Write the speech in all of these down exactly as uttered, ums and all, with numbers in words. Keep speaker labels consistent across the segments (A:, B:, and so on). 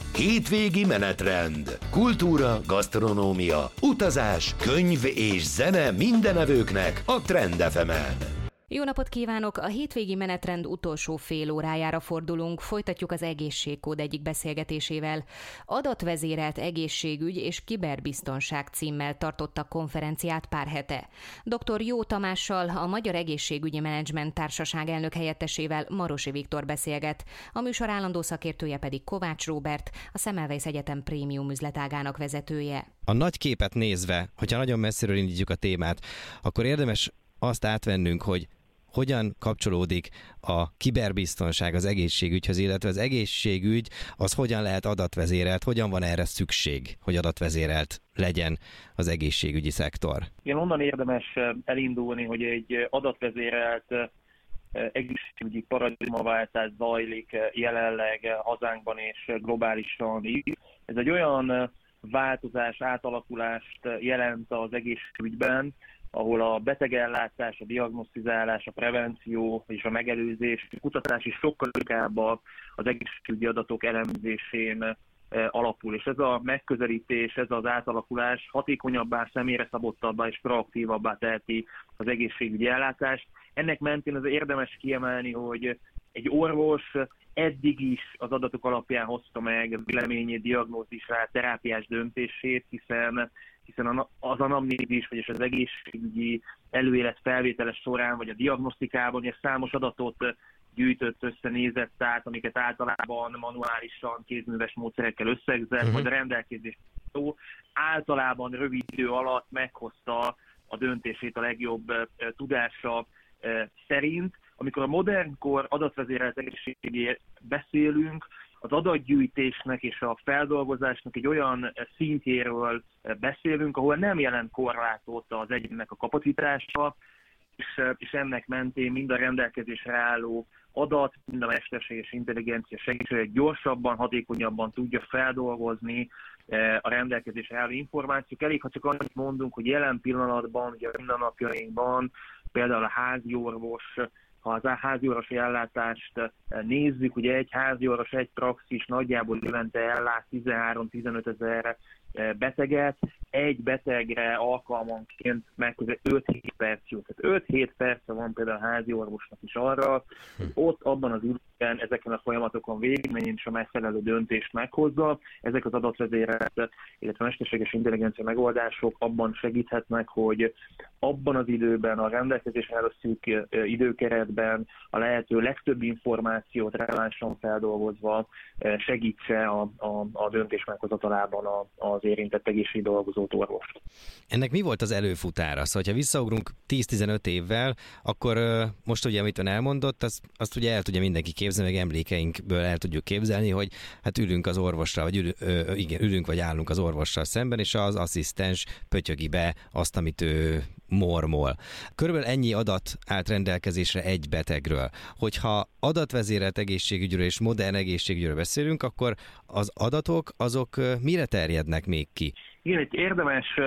A: Hétvégi menetrend. Kultúra, gasztronómia, utazás, könyv és zene mindenevőknek a Trend ef emen.
B: Jó napot kívánok! A hétvégi menetrend utolsó fél órájára fordulunk, folytatjuk az egészségkód egyik beszélgetésével. Adatvezérelt egészségügy és kiberbiztonság címmel tartottak konferenciát pár hete. doktor Jó Tamással, a Magyar Egészségügyi Menedzsment Társaság elnök helyettesével Marosi Viktor beszélget, a műsor állandó szakértője pedig Kovács Róbert, a Semmelweis Egyetem prémium üzletágának vezetője.
C: A nagy képet nézve, hogyha nagyon messziről indítjuk a témát, akkor érdemes azt átvennünk, hogy hogyan kapcsolódik a kiberbiztonság az egészségügyhöz, illetve az egészségügy az hogyan lehet adatvezérelt, hogyan van erre szükség, hogy adatvezérelt legyen az egészségügyi szektor?
D: Igen, onnan érdemes elindulni, hogy egy adatvezérelt egészségügyi paradigmaváltás zajlik jelenleg hazánkban és globálisan is. Ez egy olyan változás, átalakulást jelent az egészségügyben, ahol a betegellátás, a diagnosztizálás, a prevenció és a megelőzés, a kutatás is sokkal inkább az egészségügyi adatok elemzésén alapul. És ez a megközelítés, ez az átalakulás hatékonyabbá, személyre szabottabbá és proaktívabbá teheti az egészségügyi ellátást. Ennek mentén az érdemes kiemelni, hogy egy orvos eddig is az adatok alapján hozta meg véleményét, diagnózisát, terápiás döntését, hiszen hiszen az anamnézis, vagyis az egészségügyi előélet felvétele során, vagy a diagnosztikában és számos adatot gyűjtött, összenézett át, amiket általában manuálisan, kézműves módszerekkel összegzett, uh-huh. majd a rendelkezés szó általában rövid idő alatt meghozta a döntését a legjobb uh, tudása uh, szerint. Amikor a modernkor adatvezérelt egészségügyről beszélünk, az adatgyűjtésnek és a feldolgozásnak egy olyan szintjéről beszélünk, ahol nem jelent korlátot az egyénnek a kapacitása, és, és ennek mentén mind a rendelkezésre álló adat, mind a mesterséges intelligencia segítségével gyorsabban, hatékonyabban tudja feldolgozni a rendelkezésre álló információk. Elég, ha csak annyit mondunk, hogy jelen pillanatban, ugye a mindennapjainkban például a házi orvos, ha az házi orvosi ellátást nézzük, ugye egy házi orvos, egy praxis nagyjából évente ellát tizenhárom-tizenöt ezer beteget, egy betegre alkalmanként megközelítő öt-hét perc jut. Tehát öt-hét perce van például a házi orvosnak is arra, hogy ott abban az időben ezeken a folyamatokon végigmenjen és a megfelelő döntést meghozza. Ezek az adatvezérelt, illetve mesterséges intelligencia megoldások abban segíthetnek, hogy abban az időben, a rendelkezésre álló szűk időkeretben a lehető legtöbb információt relevánsan feldolgozva segítse a, a, a döntés meghozatalában a, az érintett egészségügyi dolgozót, orvost.
C: Ennek mi volt az előfutára? Szóval, ha visszaugrunk tíz-tizenöt évvel, akkor most ugye, amit ön elmondott, azt, azt ugye el tudja mindenki képzelni, meg emlékeinkből el tudjuk képzelni, hogy hát ülünk az orvosra, vagy ül, ö, igen, ülünk vagy állunk az orvossal szemben, és az asszisztens pötyögi be azt, amit ő mormol. Körülbelül ennyi adat állt rendelkezésre egy betegről. Hogyha adatvezérelt egészségügyről és modern egészségügyről beszélünk, akkor az adatok azok mire terjednek még ki?
D: Igen, itt érdemes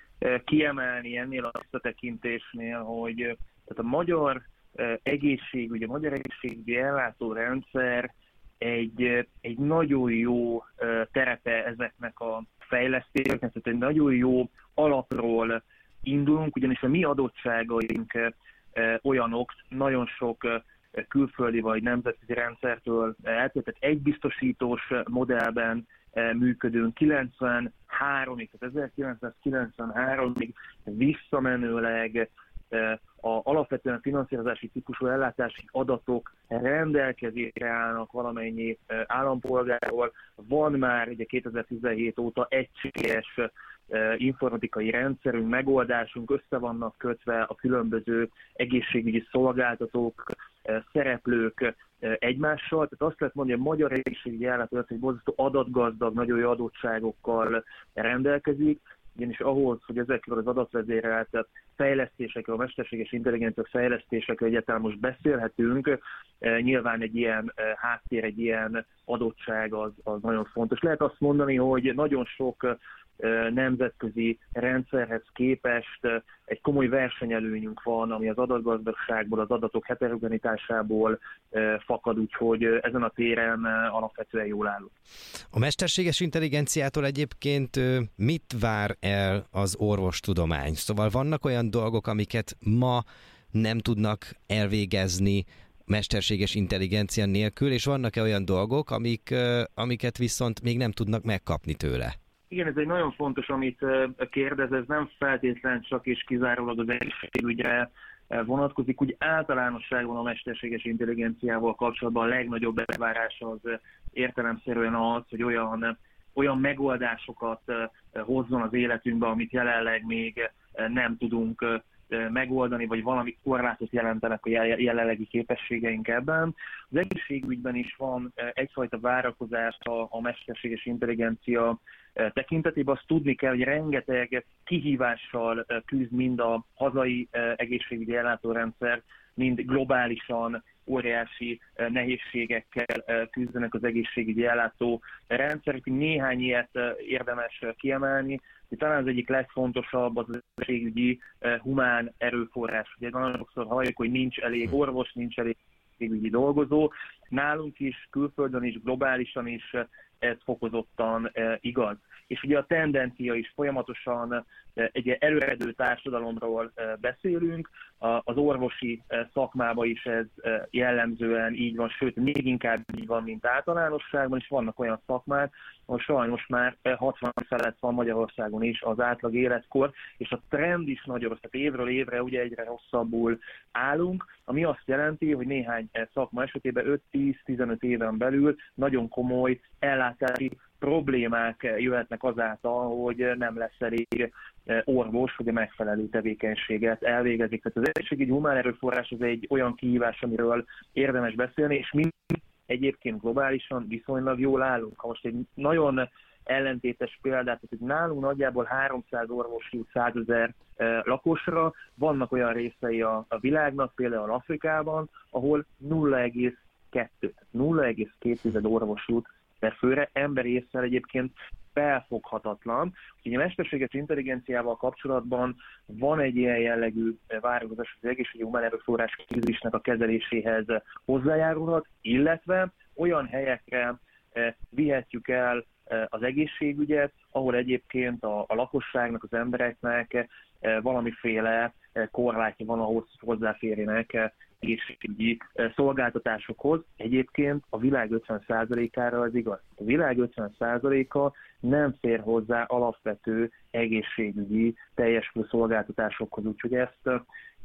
D: kiemelni ennél a visszatekintésnél, hogy tehát a magyar egészségügy, a magyar egészségügyi ellátórendszer egy, egy nagyon jó terepe ezeknek a fejlesztéseknek, tehát egy nagyon jó alapról indulunk, ugyanis a mi adottságaink e, olyanok, nagyon sok e, külföldi vagy nemzetközi rendszertől eltérő, tehát egy biztosítós modellben e, működünk, kilencvenháromig, tehát ezerkilencszázkilencvenháromig visszamenőleg e, a alapvetően finanszírozási típusú ellátási adatok rendelkezésre állnak valamennyi állampolgárról. Van már ugye kétezer-tizenhét óta egységes informatikai rendszerünk, megoldásunk, össze vannak kötve a különböző egészségügyi szolgáltatók, szereplők egymással. Tehát azt lehet mondani, hogy a magyar egészségügyi ellátórendszerünk egy borzasztó adatgazdag, nagyon jó adottságokkal rendelkezik, ugyanis ahhoz, hogy ezekről az adatvezérelt fejlesztésekről, a mesterséges intelligencia fejlesztésekről egyáltalán most beszélhetünk, nyilván egy ilyen háttér, egy ilyen adottság az, az nagyon fontos. Lehet azt mondani, hogy nagyon sok nemzetközi rendszerhez képest egy komoly versenyelőnyünk van, ami az adatgazdaságból, az adatok heterogenitásából fakad, úgyhogy ezen a téren alapvetően jól állunk.
C: A mesterséges intelligenciától egyébként mit vár el az orvostudomány? Szóval vannak olyan dolgok, amiket ma nem tudnak elvégezni mesterséges intelligencia nélkül, és vannak-e olyan dolgok, amik, amiket viszont még nem tudnak megkapni tőle?
D: Igen, ez egy nagyon fontos, amit kérdez, ez nem feltétlen csak és kizárólag az egészségügyre vonatkozik. Úgy általánosságban a mesterséges intelligenciával kapcsolatban a legnagyobb elvárás az értelemszerűen az, hogy olyan, olyan megoldásokat hozzon az életünkbe, amit jelenleg még nem tudunk megoldani, vagy valami korlátot jelentenek a jelenlegi képességeink ebben. Az egészségügyben is van egyfajta várakozás a, a mesterséges intelligencia tekintetében. Azt tudni kell, hogy rengeteg kihívással küzd mind a hazai egészségügyi ellátórendszer, mind globálisan óriási nehézségekkel küzdenek az egészségügyi ellátó rendszerek. Néhány ilyet érdemes kiemelni. Talán az egyik legfontosabb az egészségügyi humán erőforrás. Ugye nagyon sokszor halljuk, hogy nincs elég orvos, nincs elég egészségügyi dolgozó. Nálunk is, külföldön is, globálisan is ez fokozottan igaz. És ugye a tendencia is folyamatosan egy előredő társadalomról beszélünk, az orvosi szakmában is ez jellemzően így van, sőt, még inkább így van, mint általánosságban, és vannak olyan szakmák, ahol sajnos már hatvan felett van Magyarországon is az átlag életkor, és a trend is nagyon rossz, tehát évről évre ugye egyre rosszabbul állunk, ami azt jelenti, hogy néhány szakma esetében öt-tíz-tizenöt éven belül nagyon komoly ellátási problémák jöhetnek azáltal, hogy nem lesz elég orvos, hogy a megfelelő tevékenységet elvégezik. Tehát az egészségügyi humán erőforrás az egy olyan kihívás, amiről érdemes beszélni, és mi egyébként globálisan viszonylag jól állunk. Ha most egy nagyon ellentétes példát, hogy nálunk nagyjából háromszáz orvos jut százezer lakosra, vannak olyan részei a, a világnak, például Afrikában, ahol nulla egész kettő, nulla egész két orvos jut per főre, emberi ésszel egyébként felfoghatatlan. Úgyhogy a mesterséges intelligenciával kapcsolatban van egy ilyen jellegű várakozás, az egészségügyi humán erőforrás krízisnek a kezeléséhez hozzájárulhat, illetve olyan helyekre vihetjük el az egészségügyet, ahol egyébként a, a lakosságnak, az embereknek valamiféle korlátja van ahhoz, hogy hozzáférjenek egészségügyi szolgáltatásokhoz. Egyébként a világ ötven százalékára az igaz. A világ ötven százaléka nem fér hozzá alapvető egészségügyi teljes szolgáltatásokhoz, úgyhogy ezt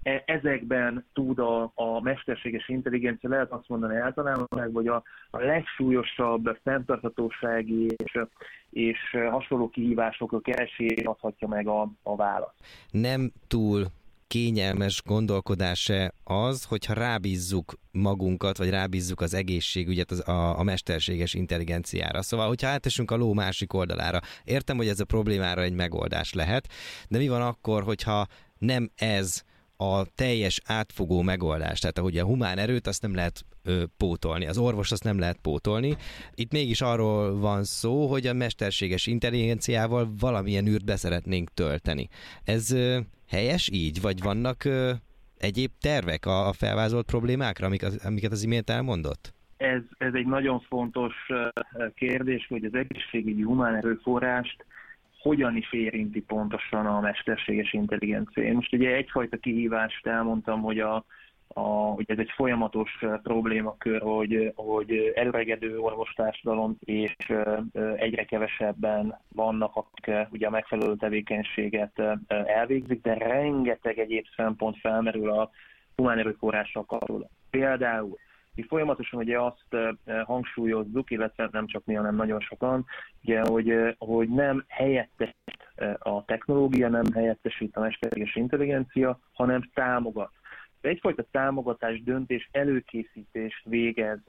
D: ezekben tud a, a mesterséges intelligencia, lehet azt mondani általánosságban, hogy a, a legsúlyosabb fenntarthatósági és, és hasonló kihívásokra keresés adhatja meg a, a választ.
C: Nem túl kényelmes gondolkodás-e az, hogyha rábízzuk magunkat, vagy rábízzuk az egészségügyet az, a, a mesterséges intelligenciára. Szóval, hogyha átesünk a ló másik oldalára, értem, hogy ez a problémára egy megoldás lehet, de mi van akkor, hogyha nem ez a teljes átfogó megoldás, tehát ahogy a humán erőt azt nem lehet ö, pótolni, az orvos azt nem lehet pótolni. Itt mégis arról van szó, hogy a mesterséges intelligenciával valamilyen űrt beszeretnénk tölteni. Ez ö, helyes így, vagy vannak ö, egyéb tervek a, a felvázolt problémákra, amik az, amiket az imént elmondott?
D: Ez, ez egy nagyon fontos kérdés, hogy az egészségügyi humán erőforrást hogyan is érinti pontosan a mesterséges intelligencia. Én most ugye egyfajta kihívást elmondtam, hogy, a, a, hogy ez egy folyamatos problémakör, hogy, hogy előregedő orvostársadalom, és egyre kevesebben vannak, akik ugye a megfelelő tevékenységet elvégzik, de rengeteg egyéb szempont felmerül a humán erőforrással kapcsolatban. Például mi folyamatosan ugye azt hangsúlyozzuk, illetve nem csak mi, hanem nagyon sokan, ugye, hogy, hogy nem helyettesít a technológia, nem helyettesít a mesterséges intelligencia, hanem támogat. De egyfajta támogatás, döntés, előkészítést végez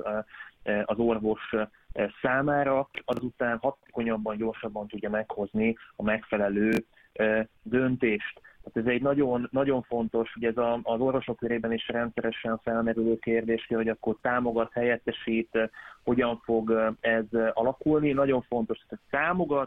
D: az orvos számára, azután hatékonyabban, gyorsabban tudja meghozni a megfelelő döntést. Tehát ez egy nagyon, nagyon fontos, ugye ez a, az orvosok körében is rendszeresen felmerülő kérdés, hogy akkor támogat, helyettesít, hogyan fog ez alakulni. Nagyon fontos, hogy támogat,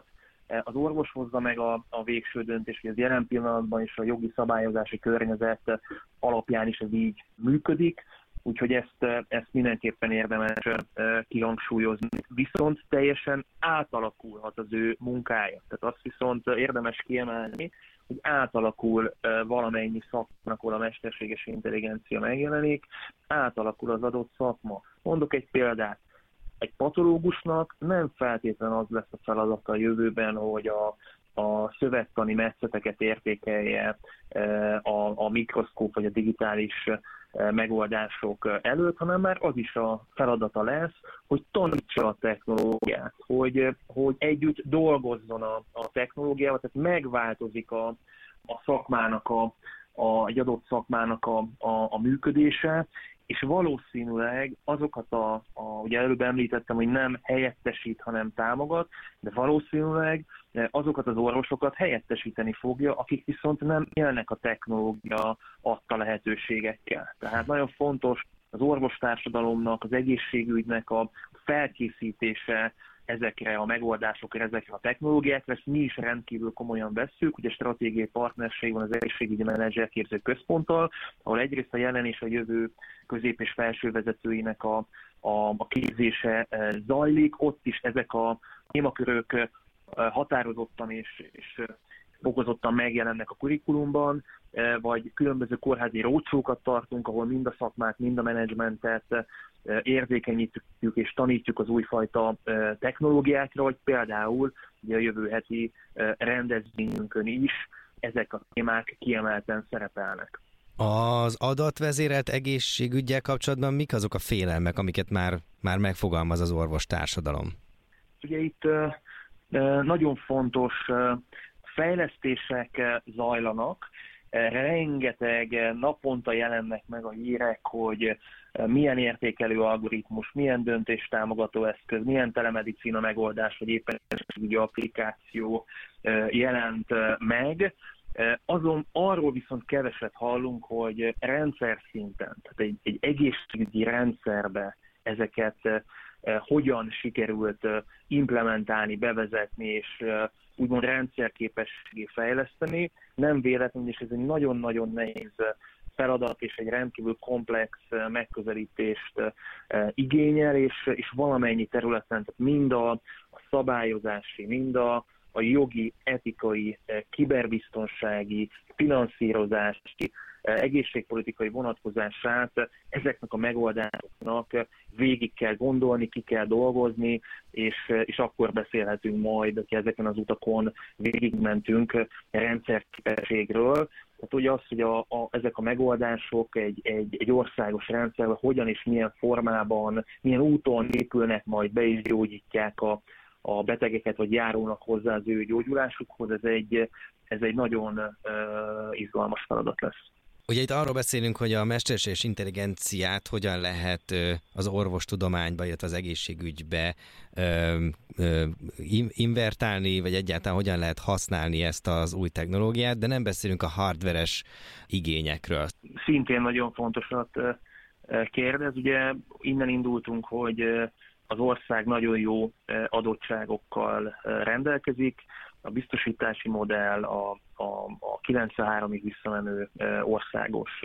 D: Az orvos hozza meg a, a végső döntést, hogy az jelen pillanatban is a jogi szabályozási környezet alapján is ez így működik, úgyhogy ezt, ezt mindenképpen érdemes kihangsúlyozni. Viszont teljesen átalakulhat az ő munkája. Tehát azt viszont érdemes kiemelni, hogy átalakul valamennyi szakmának, ahol a mesterséges intelligencia megjelenik, átalakul az adott szakma. Mondok egy példát. Egy patológusnak nem feltétlenül az lesz a feladata a jövőben, hogy a, a szövettani metszeteket értékelje a, a mikroszkóp vagy a digitális megoldások előtt, hanem már az is a feladata lesz, hogy tanítsa a technológiát, hogy, hogy együtt dolgozzon a, a technológiával, tehát megváltozik a, a szakmának, a, a, egy adott szakmának a, a, a működése, és valószínűleg azokat a, a, ugye előbb említettem, hogy nem helyettesít, hanem támogat, de valószínűleg azokat az orvosokat helyettesíteni fogja, akik viszont nem élnek a technológia adta lehetőségekkel. Tehát nagyon fontos az orvostársadalomnak, az egészségügynek a felkészítése ezekre a megoldásokra, ezekre a technológiákra, ezt mi is rendkívül komolyan vesszük, ugye stratégiai partnerség van az egészségügyi menedzserképző központtal, ahol egyrészt a jelen és a jövő közép- és felső vezetőinek a, a, a képzése zajlik, ott is ezek a témakörök határozottan és, és fokozottan megjelennek a kurikulumban, vagy különböző kórházi rócsókat tartunk, ahol mind a szakmát, mind a menedzsmentet érzékenyítjük és tanítjuk az újfajta technológiákra, vagy például ugye a jövő heti rendezvényünkön is ezek a témák kiemelten szerepelnek.
C: Az adatvezérelt egészségüggyel kapcsolatban mik azok a félelmek, amiket már, már megfogalmaz az orvostársadalom?
D: Ugye itt nagyon fontos fejlesztések zajlanak, rengeteg naponta jelennek meg a hírek, hogy milyen értékelő algoritmus, milyen döntéstámogató eszköz, milyen telemedicina megoldás, vagy éppen egy applikáció jelent meg. Azon arról viszont keveset hallunk, hogy rendszer szinten, tehát egy, egy egészségügyi rendszerbe ezeket hogyan sikerült implementálni, bevezetni, és úgymond rendszerképességé fejleszteni. Nem véletlenül, és ez egy nagyon-nagyon nehéz feladat, és egy rendkívül komplex megközelítést igényel, és, és valamennyi területen, tehát mind a, a szabályozási, mind a, a jogi, etikai, kiberbiztonsági, finanszírozási, egészségpolitikai vonatkozását ezeknek a megoldásoknak végig kell gondolni, ki kell dolgozni, és, és akkor beszélhetünk majd, hogy ezeken az utakon végigmentünk rendszerképességről. Tehát ugye az, hogy a, a, ezek a megoldások egy, egy, egy országos rendszerben hogyan és milyen formában, milyen úton épülnek majd be és gyógyítják a, a betegeket, vagy járulnak hozzá az ő gyógyulásukhoz, ez egy, ez egy nagyon uh, izgalmas feladat lesz.
C: Ugye itt arról beszélünk, hogy a mesterséges intelligenciát hogyan lehet az orvostudományba, illetve az egészségügybe ö, ö, invertálni, vagy egyáltalán hogyan lehet használni ezt az új technológiát, de nem beszélünk a hardveres igényekről. Szintén
D: nagyon fontosat kérdez. Ugye innen indultunk, hogy az ország nagyon jó adottságokkal rendelkezik, a biztosítási modell, a, a, a kilencvenháromig visszamenő országos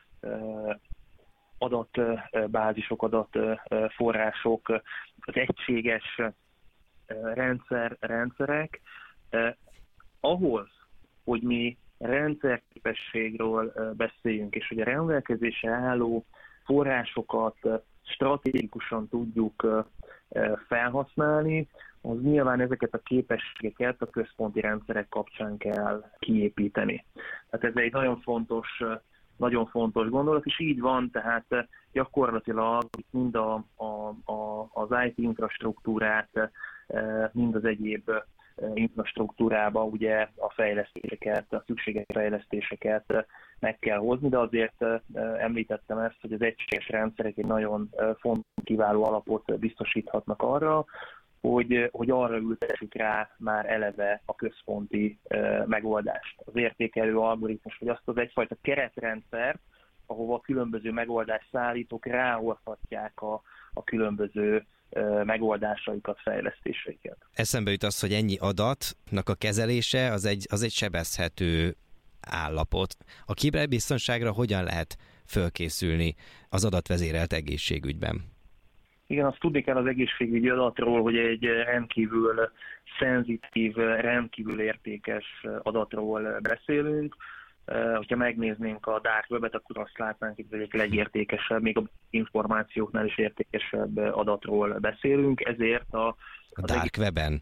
D: adatbázisok, adatforrások, az egységes rendszer, rendszerek. Ahhoz, hogy mi rendszerképességről beszéljünk, és hogy a rendelkezésre álló forrásokat stratégikusan tudjuk felhasználni, az nyilván ezeket a képességeket a központi rendszerek kapcsán kell kiépíteni. Tehát ez egy nagyon fontos, nagyon fontos gondolat, és így van, tehát gyakorlatilag mind a, a, a, az i té infrastruktúrát, mind az egyéb infrastruktúrába ugye a fejlesztéseket, a szükséges fejlesztéseket meg kell hozni, de azért említettem ezt, hogy az egységes rendszerek egy nagyon fontos, kiváló alapot biztosíthatnak arra, hogy, hogy arra ültessük rá már eleve a központi uh, megoldást. Az értékelő algoritmus, hogy azt az egyfajta keretrendszer, ahova a különböző megoldás szállítók ráhozhatják a, a különböző megoldásaikat, fejlesztéseiket.
C: Eszembe jut az, hogy ennyi adatnak a kezelése az egy, az egy sebezhető állapot. A kiberbiztonságra hogyan lehet fölkészülni az adatvezérelt egészségügyben?
D: Igen, azt tudni kell az egészségügyi adatról, hogy egy rendkívül szenzitív, rendkívül értékes adatról beszélünk. Hogyha megnéznénk a dark webet, akkor azt látnánk, hogy ez egy legértékesebb, még a információknál is értékesebb adatról beszélünk, ezért a...
C: A dark weben?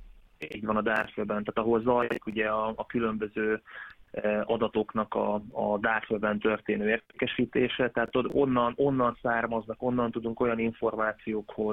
D: Így van, a dark weben, tehát ahol zajlik ugye a, a különböző adatoknak a, a dark webben történő értékesítése, tehát onnan, onnan származnak, onnan tudunk olyan információkhoz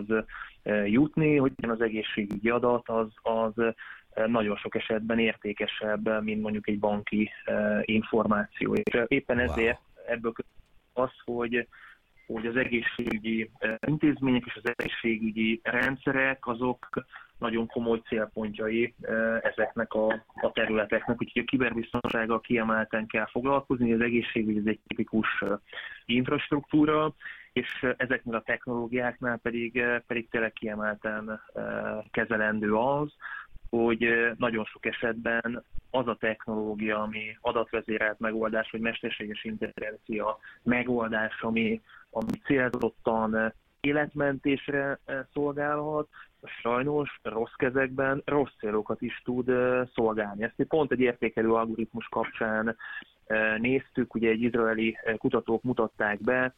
D: jutni, hogy az egészségügyi adat az, az nagyon sok esetben értékesebb, mint mondjuk egy banki információ. És éppen ezért ebből az, hogy hogy az egészségügyi intézmények és az egészségügyi rendszerek azok nagyon komoly célpontjai ezeknek a, a területeknek, úgyhogy a kiberbiztonsággal kiemelten kell foglalkozni, az egészségügy ez egy tipikus infrastruktúra, és ezeknél a technológiáknál pedig, pedig tényleg kiemelten kezelendő az, hogy nagyon sok esetben az a technológia, ami adatvezérelt megoldás, vagy mesterséges intelligencia megoldás, ami, ami célzottan életmentésre szolgálhat, sajnos rossz kezekben rossz célokat is tud szolgálni. Ezt pont egy értékelő algoritmus kapcsán néztük, ugye egy izraeli kutatók mutatták be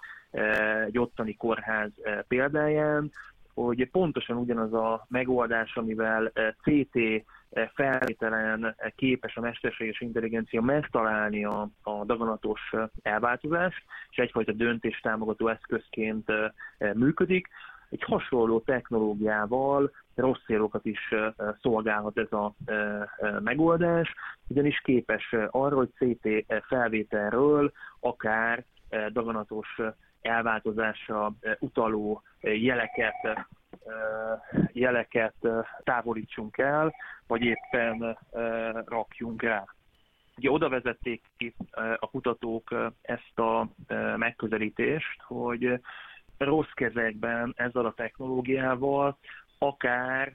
D: egy ottani kórház példáján, hogy pontosan ugyanaz a megoldás, amivel cé té felvételen képes a mesterséges intelligencia megtalálni a, a daganatos elváltozást, és egyfajta döntéstámogató eszközként működik. Egy hasonló technológiával rossz célokat is szolgálhat ez a megoldás, ugyanis képes arra, hogy cé té felvételről akár daganatos elváltozásra utaló jeleket, jeleket távolítsunk el, vagy éppen rakjunk rá. Ugye oda vezették ki a kutatók ezt a megközelítést, hogy rossz kezekben ezzel a technológiával akár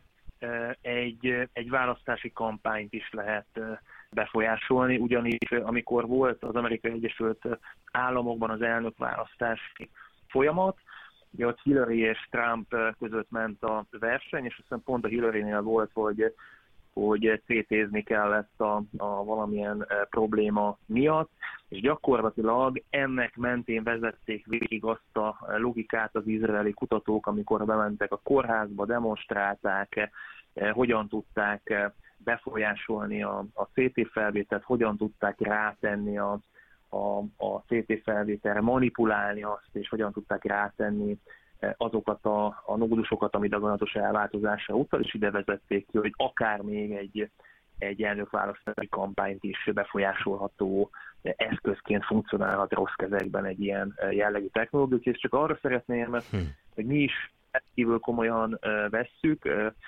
D: egy, egy választási kampányt is lehet befolyásolni, ugyanis amikor volt az Amerikai Egyesült Államokban az elnökválasztási folyamat, ugye ott Hillary és Trump között ment a verseny, és aztán pont a Hillary-nél volt, hogy, hogy cé tézni kellett a, a valamilyen probléma miatt, és gyakorlatilag ennek mentén vezették végig azt a logikát az izraeli kutatók, amikor bementek a kórházba, demonstrálták, hogyan tudták befolyásolni a, a cé té felvételt, hogyan tudták rátenni a, a, a cé té felvételre, manipulálni azt, és hogyan tudták rátenni azokat a, a nódusokat, ami daganatos elváltozásra utal, és ide vezették ki, hogy akár még egy, egy elnökválasztási kampányt is befolyásolható eszközként funkcionálhat rossz kezekben egy ilyen jellegű technológia. És csak arra szeretném, hmm. hogy mi is kívül komolyan vesszük,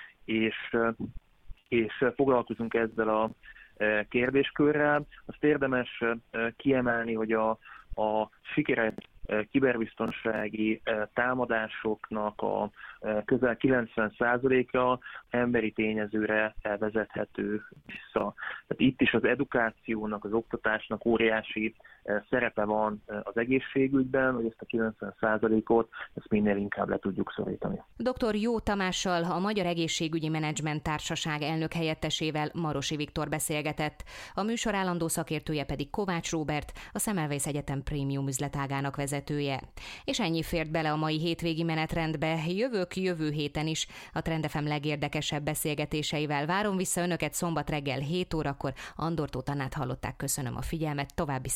D: és és foglalkozunk ezzel a kérdéskörrel. Azt érdemes kiemelni, hogy a, a sikeres kiberbiztonsági támadásoknak a közel kilencven százaléka emberi tényezőre vezethető vissza. Tehát itt is az edukációnak, az oktatásnak óriási szerepe van az egészségügyben, hogy ezt a kilencven százalékot ezt minél inkább le tudjuk szorítani.
B: doktor Jó Tamással, a Magyar Egészségügyi Menedzsment Társaság elnök helyettesével, Marosi Viktor beszélgetett. A műsor állandó szakértője pedig Kovács Róbert, a Semmelweis Egyetem prémium üzletágának vezetője. És ennyi fért bele a mai hétvégi menetrendbe. Jövök jövő héten is a Trend ef em legérdekesebb beszélgetéseivel. Várom vissza önöket szombat reggel hét órakor. Andor Tóth Annát hallották, köszönöm a figyelmet, további